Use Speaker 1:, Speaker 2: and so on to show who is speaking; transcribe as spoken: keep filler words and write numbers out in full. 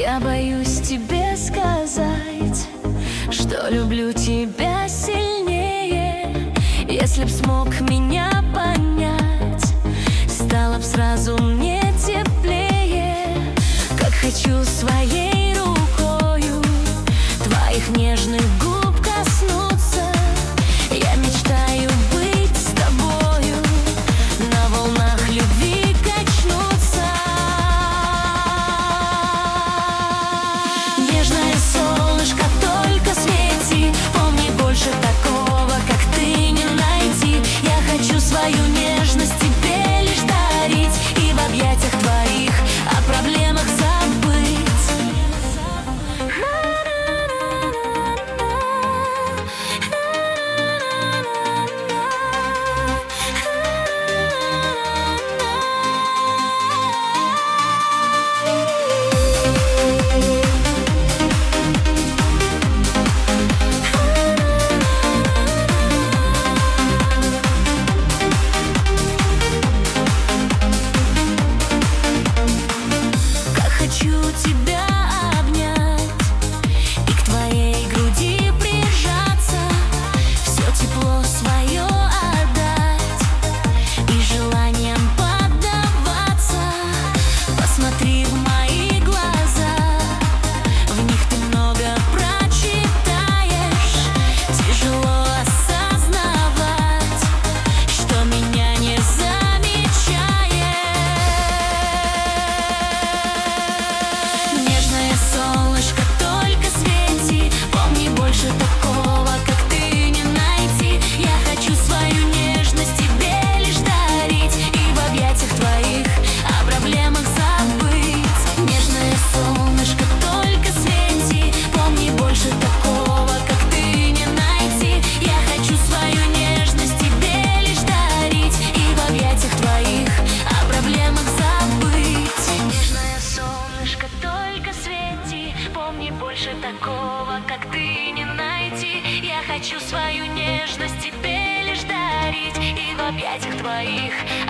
Speaker 1: Я боюсь тебе сказать, что люблю тебя сильнее. Если б смог меня понять, стало б сразу мне теплее. Как хочу своей рукою твоих нежных губ коснуться. Я мечтаю быть с тобою, на волнах любви качнуться. Нежное солнышко, только свети, помни, больше такого, как ты, не найти. Я хочу свою нежность тебе лишь дарить и в объятиях твоих о проблемах забыть. Хочу тебя обнять и к твоей груди прижаться, все тепло свое отдать и желанием поддаваться. Посмотри в мои глаза, в них ты много прочитаешь. Тяжело осознавать, что меня не замечаешь. Солнышко, только свети, помни, больше такого, как ты, не найти. Я хочу свою нежность тебе лишь дарить и в объятиях твоих о проблемах забыть. Нежное солнышко, только свети, помни, больше такого, как ты, не найти. Я хочу свою нежность тебе лишь дарить и в объятиях твоих о проблемах забыть. Нежное солнышко, только свети, помни, больше такого, как ты, не найти. Я хочу свою нежность тебе лишь дарить и в объятиях твоих